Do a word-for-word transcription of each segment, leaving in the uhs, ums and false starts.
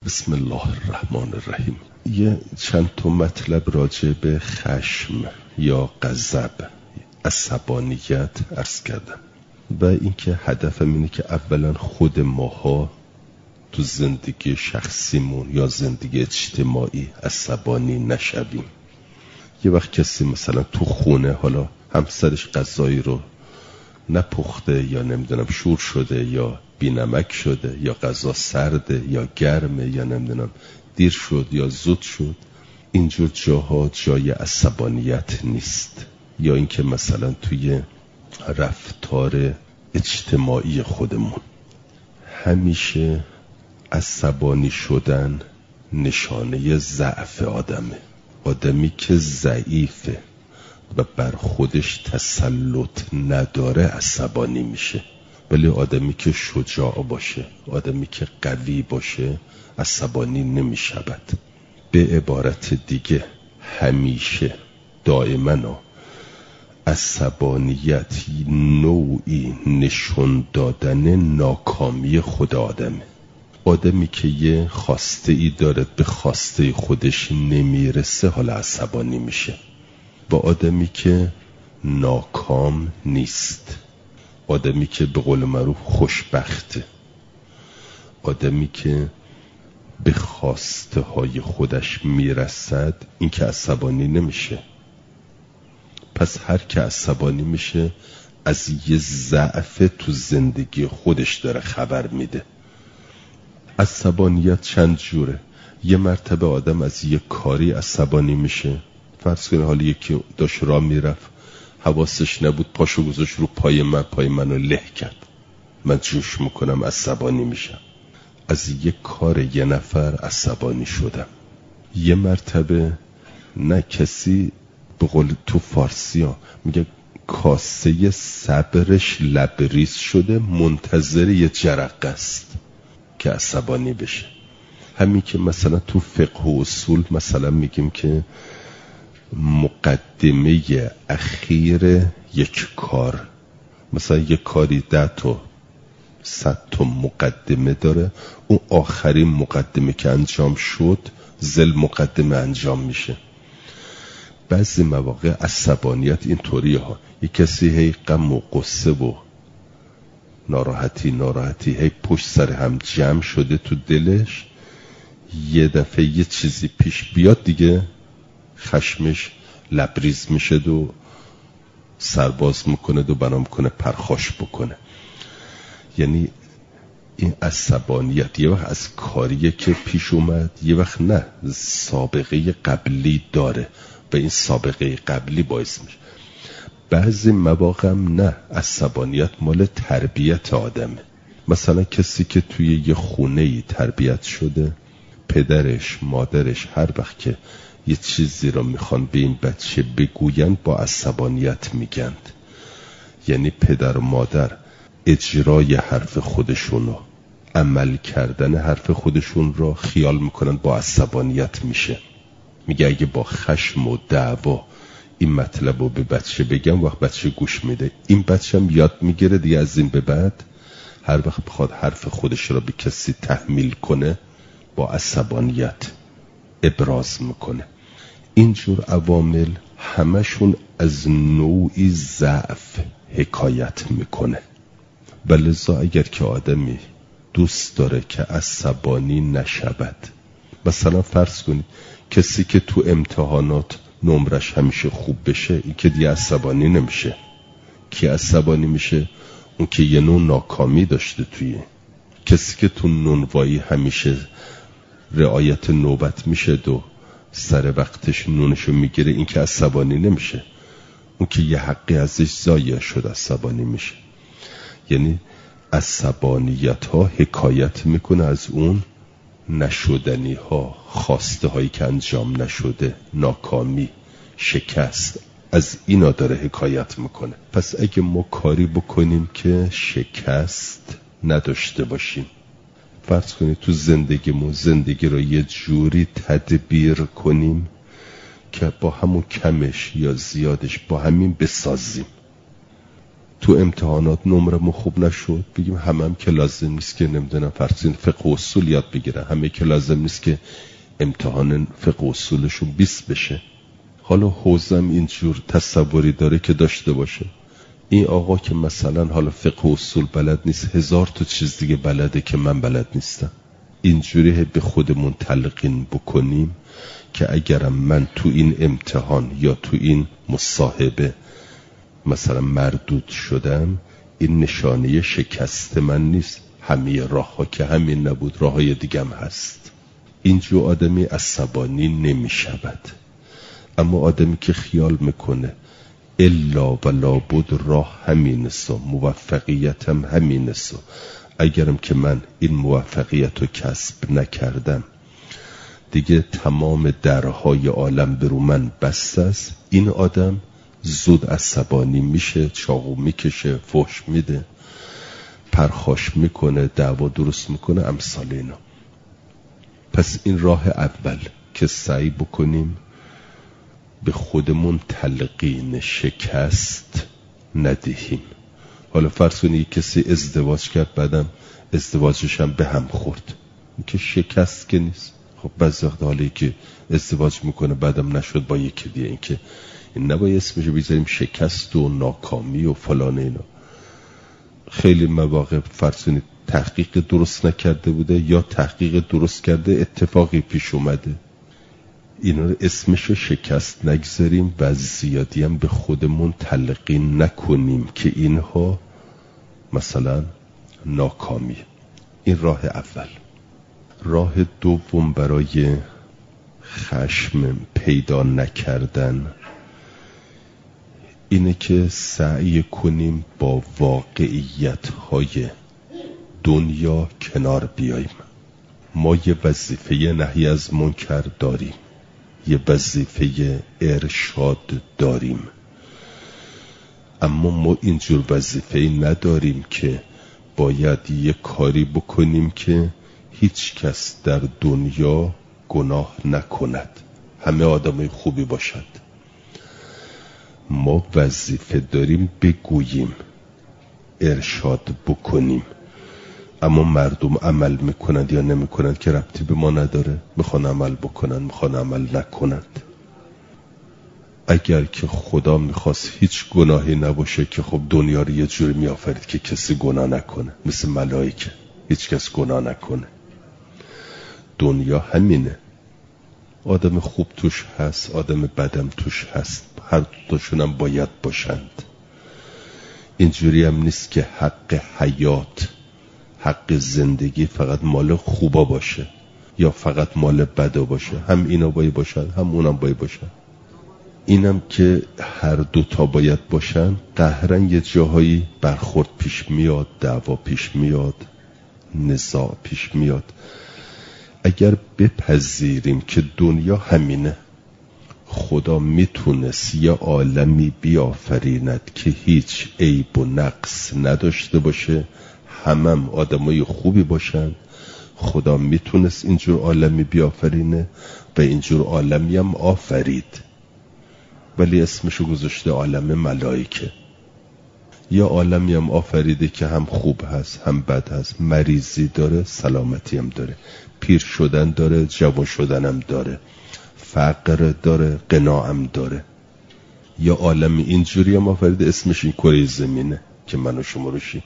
بسم الله الرحمن الرحیم. یه چند تا مطلب راجع به خشم یا غضب، عصبانیت عرض کردم و اینکه هدفم اینه که اولا خود ماها تو زندگی شخصیمون یا زندگی اجتماعی عصبانی نشویم. یه وقت کسی مثلا تو خونه حالا همسرش غذایی رو نپخته یا نمیدونم شور شده یا بینمک شده یا غذا سرده یا گرمه یا نمیدونم دیر شد یا زود شد، اینجور جاها جای عصبانیت نیست. یا اینکه مثلا توی رفتار اجتماعی خودمون همیشه عصبانی شدن نشانه ضعف آدمه. آدمی که ضعیفه و بر خودش تسلط نداره عصبانی میشه، ولی آدمی که شجاع باشه، آدمی که قوی باشه عصبانی نمیشود. به عبارت دیگه همیشه دائما عصبانیت نوعی نشون دادن ناکامی خود آدمه. آدمی که یه خواسته ای داره به خواسته خودش نمیرسه حالا عصبانی میشه. با آدمی که ناکام نیست، آدمی که به قول معروف خوشبخته، آدمی که به خواسته های خودش میرسد، این که عصبانی نمیشه. پس هر که عصبانی میشه از یه ضعف تو زندگی خودش داره خبر میده. عصبانیت چند جوره. یه مرتبه آدم از یه کاری عصبانی میشه. فرض کنه حالا یکی داشت راه میرفت، حواسش نبود، پاشو گذاشت رو پای من، پای منو له کرد، من جوش میکنم، عصبانی میشم. از یه کار یه نفر عصبانی شدم. یه مرتبه نه کسی به قول تو فارسی ها میگه کاسه صبرش لبریز شده، منتظر یه جرقه است که عصبانی بشه. همین که مثلا تو فقه و اصول مثلا میگیم که مقدمه اخیر یک کار، مثلا یک کاری ده تا صد تا مقدمه داره، اون آخرین مقدمه که انجام شد زل مقدمه انجام میشه. بعضی مواقع عصبانیت این طوریه ها، یک کسی هی غم و قصه و ناراحتی ناراحتی هی پشت سر هم جمع شده تو دلش، یه دفعه یه چیزی پیش بیاد دیگه خشمش لبریز میشه و سرباز میکنه و بنا میکنه پرخاش بکنه. یعنی این عصبانیت یه وقت از کاریه که پیش اومد، یه وقت نه، سابقه قبلی داره و این سابقه قبلی باعث میشه. بعضی مواقع هم نه، عصبانیت مال تربیت آدمه. مثلا کسی که توی یه خونه‌ای تربیت شده، پدرش مادرش هر وقت که یه چیزی رو میخوان به این بچه بگوین با عصبانیت میگند. یعنی پدر و مادر اجرای حرف خودشون رو، عمل کردن حرف خودشون رو خیال میکنن با عصبانیت میشه. میگه اگه با خشم و دعوا این مطلب رو به بچه بگم، وقت بچه گوش میده، این بچه هم یاد میگیره دیگه از این به بعد هر وقت بخواد حرف خودش رو به کسی تحمیل کنه با عصبانیت ابراز میکنه. اینجور عوامل همشون از نوعی ضعف حکایت میکنه. ولذا اگر که آدمی دوست داره که عصبانی نشود، مثلا فرض کنید کسی که تو امتحانات نمرش همیشه خوب بشه، این که دیگه عصبانی نمیشه. کی عصبانی میشه؟ اون که یه نوع ناکامی داشته توی. کسی که تو نونوایی همیشه رعایت نوبت میشه دو سر وقتش نونشو میگیره، این که عصبانی نمیشه. اون که یه حقی ازش ضایع شد عصبانی میشه. یعنی عصبانیت ها حکایت میکنه از اون نشدنی ها، خواسته هایی که انجام نشده، ناکامی، شکست، از اینا داره حکایت میکنه. پس اگه ما کاری بکنیم که شکست نداشته باشیم، فرض کنید تو زندگیمون زندگی رو یه جوری تدبیر کنیم که با همون کمش یا زیادش با همین بسازیم، تو امتحانات نمرمون خوب نشد، بگیم همه هم که لازم نیست که نمیدونم فرضین فقه و اصول یاد بگیرن، همه که لازم نیست که امتحان فقه و اصولشون بیست بشه. حالا حوزم اینجور تصوری داره که داشته باشه این آقا که مثلا حالا فقه و اصول بلد نیست، هزار تا چیز دیگه بلده که من بلد نیستم. اینجوری به خودمون تلقین بکنیم که اگرم من تو این امتحان یا تو این مصاحبه مثلا مردود شدم، این نشانه شکست من نیست، همه راه ها که همین نبود، راه های دیگم هست. اینجور آدمی عصبانی نمی شود. اما آدمی که خیال میکنه الا و لابد راه همین است و موفقیت هم همین است و اگرم که من این موفقیت رو کسب نکردم دیگه تمام درهای عالم برو من بسته است، این آدم زود عصبانی میشه، چاقو میکشه، فحش میده، پرخاش میکنه، دعوا درست میکنه، امثال اینا. پس این راه اول که سعی بکنیم به خودمون تلقین شکست ندهیم. حالا فرض کنید کسی ازدواج کرد بعدم ازدواجش هم به هم خورد، این که شکست که نیست. خب بعضی وقت حالی که ازدواج میکنه بعدم نشد با یکی دیگه، این که این نباید اسمشو بذاریم شکست و ناکامی و فلان اینا. خیلی مواقع فرض کنید تحقیق درست نکرده بوده یا تحقیق درست کرده اتفاقی پیش اومده، اینا رو اسمشو شکست نگذاریم و زیادی هم به خودمون تلقین نکنیم که اینها مثلا ناکامی. این راه اول. راه دوم برای خشم پیدا نکردن اینه که سعی کنیم با واقعیت‌های دنیا کنار بیاییم. ما یه وظیفه نهی از منکر داریم، یه وظیفه ارشاد داریم، اما ما اینجور وظیفه نداریم که باید یه کاری بکنیم که هیچ کس در دنیا گناه نکند، همه آدمای خوبی باشند. ما وظیفه داریم بگوییم، ارشاد بکنیم، اما مردم عمل میکنند یا نمیکنند که ربطی به ما نداره. میخوان عمل بکنند، میخوان عمل نکنند. اگر که خدا میخواست هیچ گناهی نباشه که خب دنیا رو یه جوری میآفرید که کسی گناه نکنه، مثل ملائکه هیچ کس گناه نکنه. دنیا همینه، آدم خوب توش هست، آدم بدم توش هست، هر دوتاشون هم باید باشند. اینجوری هم نیست که حق حیات، حق زندگی فقط مال خوبا باشه یا فقط مال بدا باشه، هم اینا باید باشن هم اونم باید باشن. اینم که هر دوتا باید باشن، قهرن یه جاهایی برخورد پیش میاد، دعوا پیش میاد، نزاع پیش میاد. اگر بپذیریم که دنیا همینه، خدا میتونست یه عالمی بیافریند که هیچ عیب و نقص نداشته باشه، همم آدمای خوبی باشن، خدا میتونست اینجور عالمی بیافرینه و اینجور عالمی هم آفرید، ولی اسمشو گذاشته عالم ملائکه. یا عالمی هم آفریده که هم خوب هست هم بد هست، مریضی داره سلامتی هم داره، پیر شدن داره جوان شدن هم داره، فقر داره غنا هم داره. یا عالم اینجوری هم آفریده اسمش این کره زمینه که من و شما روشی.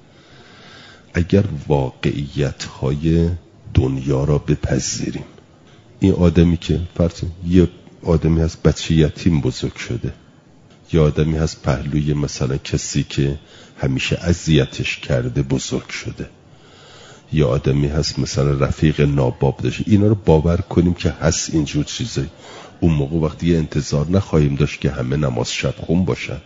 اگر واقعیت های دنیا را بپذیریم، این آدمی که فرض یه آدمی هست بچه یتیم بزرگ شده، یا آدمی هست پهلوی مثلا کسی که همیشه اذیتش کرده بزرگ شده، یا آدمی هست مثلا رفیق ناباب داشته، اینا رو باور کنیم که هست اینجور چیزایی. اون موقع وقتی انتظار نخواهیم داشت که همه نماز شب خون باشند.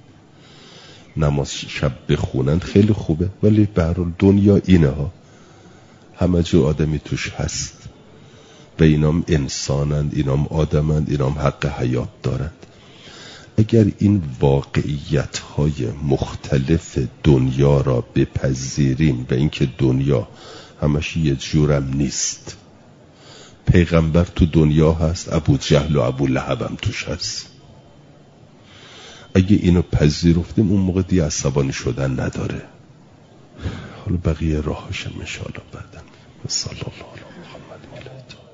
نماز شب بخونند خیلی خوبه، ولی به هر حال دنیا اینه ها، همه جو آدمی توش هست و اینام انسانند، اینام آدمند، اینام حق حیات دارند. اگر این واقعیت های مختلف دنیا را بپذیریم و اینکه دنیا همش یه جورم نیست، پیغمبر تو دنیا هست، ابو جهل و ابو لهب هم توش هست، اگه اینو پذیرفتیم اون موقع دیگه عصبانی شدن نداره. حالا بقیه راهاشم ان شاء الله بعداً. صلی الله علی محمد و آله.